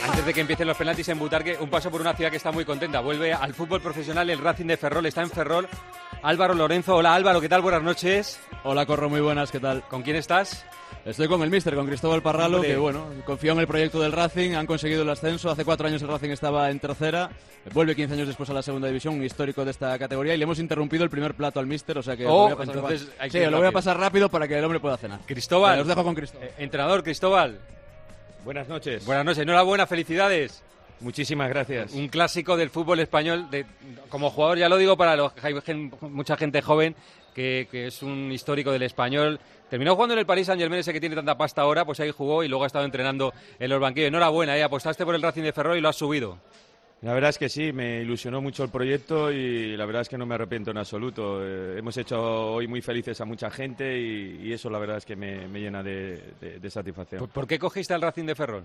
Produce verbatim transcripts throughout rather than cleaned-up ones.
Antes de que empiecen los penaltis en Butarque, un paso por una ciudad que está muy contenta. Vuelve al fútbol profesional el Racing de Ferrol, está en Ferrol. Álvaro Lorenzo, hola Álvaro, ¿qué tal? Buenas noches. Hola Corro, muy buenas, ¿qué tal? ¿Con quién estás? Estoy con el míster, con Cristóbal Parralo, Hombre. que bueno, confió en el proyecto del Racing, han conseguido el ascenso. Hace cuatro años el Racing estaba en tercera, vuelve quince años después a la segunda división, un histórico de esta categoría, y le hemos interrumpido el primer plato al míster, o sea que Oh, lo voy a pasar, entonces hay que sí, ir lo voy a rápido. pasar rápido para que el hombre pueda cenar. Cristóbal. Vale, os dejo con Cristóbal. Eh, entrenador Cristóbal. Buenas noches. Buenas noches, enhorabuena, felicidades. Muchísimas gracias. Un clásico del fútbol español, de, como jugador, ya lo digo para los, hay gen- mucha gente joven que, que es un histórico del español. Terminó jugando en el Paris Saint-Germain, ese que tiene tanta pasta ahora, pues ahí jugó y luego ha estado entrenando en los banquillos. Enhorabuena, ¿eh? Apostaste por el Racing de Ferrol y lo has subido. La verdad es que sí, me ilusionó mucho el proyecto y la verdad es que no me arrepiento en absoluto. Eh, hemos hecho hoy muy felices a mucha gente y, y eso la verdad es que me, me llena de, de, de satisfacción. ¿Por, por qué cogiste al Racing de Ferrol?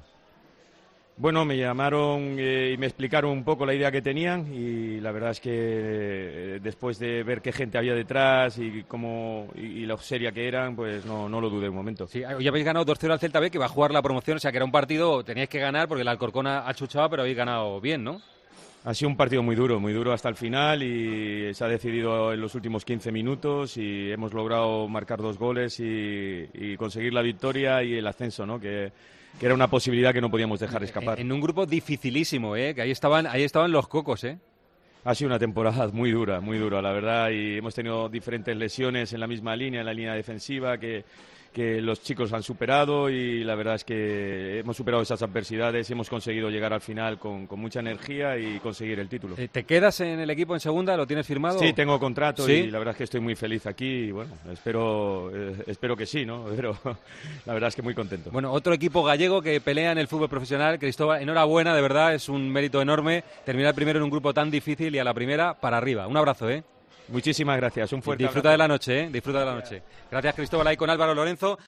Bueno, me llamaron eh, y me explicaron un poco la idea que tenían y la verdad es que eh, después de ver qué gente había detrás y cómo y, y lo seria que eran, pues no, no lo dudé un momento. Sí, hoy habéis ganado dos cero al Celta B, que va a jugar la promoción, o sea que era un partido, teníais que ganar porque el Alcorcón ha chuchado, pero habéis ganado bien, ¿no? Ha sido un partido muy duro, muy duro hasta el final y se ha decidido en los últimos quince minutos y hemos logrado marcar dos goles y, y conseguir la victoria y el ascenso, ¿no? Que, que era una posibilidad que no podíamos dejar escapar. En, en un grupo dificilísimo, ¿eh? Que ahí estaban, ahí estaban los cocos, ¿eh? Ha sido una temporada muy dura, muy dura, la verdad, y hemos tenido diferentes lesiones en la misma línea, en la línea defensiva, que, que los chicos han superado y la verdad es que hemos superado esas adversidades y hemos conseguido llegar al final con, con mucha energía y conseguir el título. ¿Te quedas en el equipo en segunda? ¿Lo tienes firmado? Sí, tengo contrato. ¿Sí? Y la verdad es que estoy muy feliz aquí y bueno, espero, eh, espero que sí, ¿no? Pero la verdad es que muy contento. Bueno, otro equipo gallego que pelea en el fútbol profesional. Cristóbal, enhorabuena, de verdad, es un mérito enorme terminar primero en un grupo tan difícil y a la primera para arriba. Un abrazo, ¿eh? Muchísimas gracias, un fuerte Disfruta abrazo. de la noche, ¿eh? Disfruta de la noche. Gracias, Cristóbal, ahí con Álvaro Lorenzo.